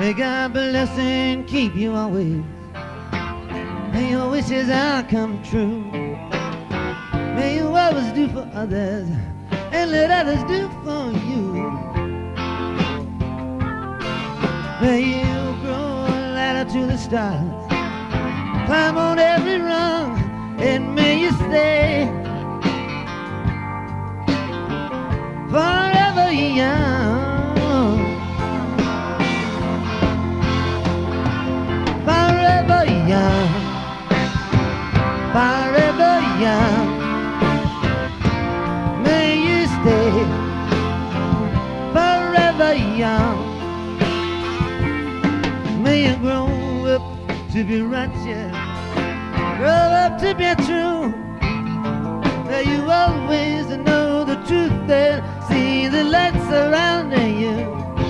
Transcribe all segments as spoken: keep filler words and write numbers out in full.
May God bless and keep you always. May your wishes all come true. May you always do for others and let others do for you. May you grow a ladder to the stars, climb on every rung, and may you stay forever young. Forever young. Forever young. May you stay forever young. May you grow up to be righteous, grow up to be true. May you always know the truth and see the light surrounding you.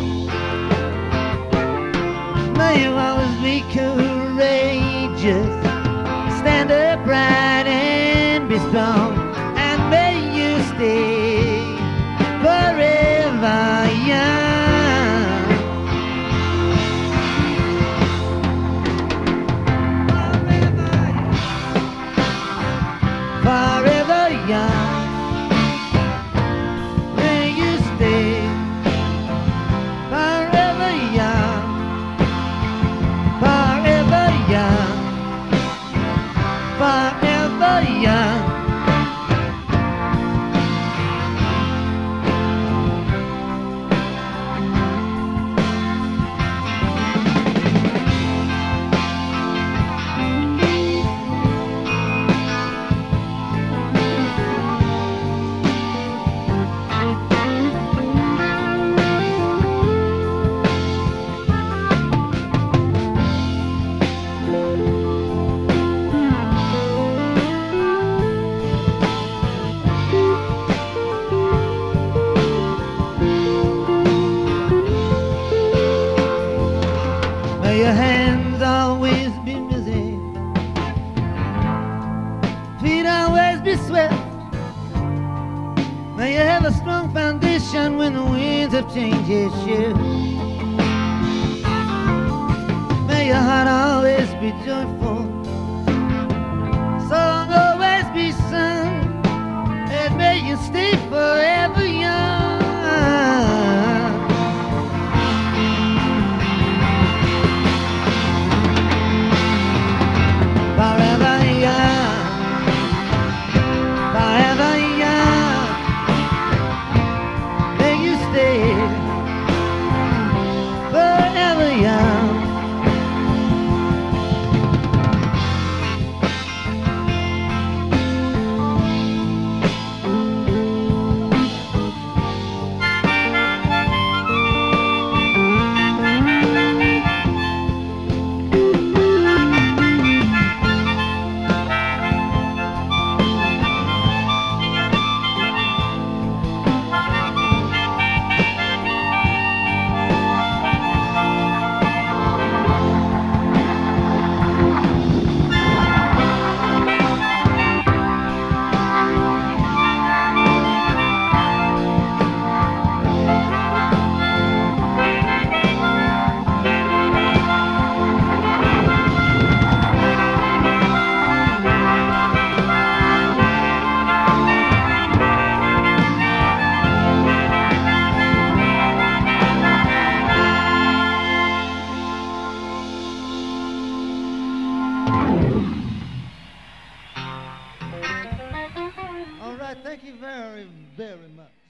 May you always be courageous, stand upright and be strong, and may you stay forever young. Forever young. May you stay forever young. Forever young. Forever young. May your hands always be busy, feet always be swift. May you have a strong foundation when the winds of change shift. May your heart always be joyful, song always be sung, and may you stay forever young. Forever young, forever young. May you stay forever young. All right, thank you very, very much.